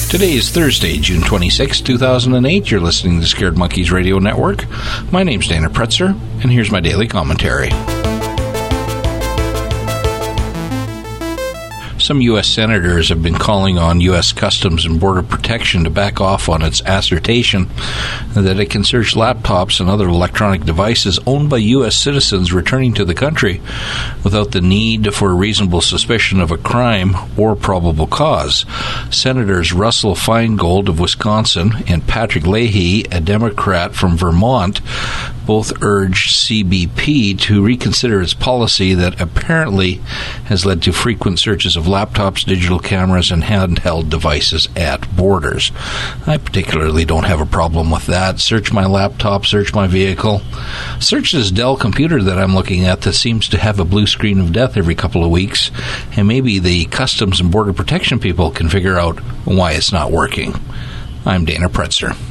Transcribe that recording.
Today is Thursday, June 26, 2008. You're listening to Scared Monkeys Radio Network. My name's Dana Pretzer, and here's my daily commentary. Some U.S. senators have been calling on U.S. Customs and Border Protection to back off on its assertion that it can search laptops and other electronic devices owned by U.S. citizens returning to the country without the need for a reasonable suspicion of a crime or probable cause. Senators Russell Feingold of Wisconsin and Patrick Leahy, a Democrat from Vermont, both urged CBP to reconsider its policy that apparently has led to frequent searches of laptops, digital cameras, and handheld devices at borders. I particularly don't have a problem with that. Search my laptop, search my vehicle. Search this Dell computer that I'm looking at that seems to have a blue screen of death every couple of weeks, and maybe the Customs and Border Protection people can figure out why it's not working. I'm Dana Pretzer.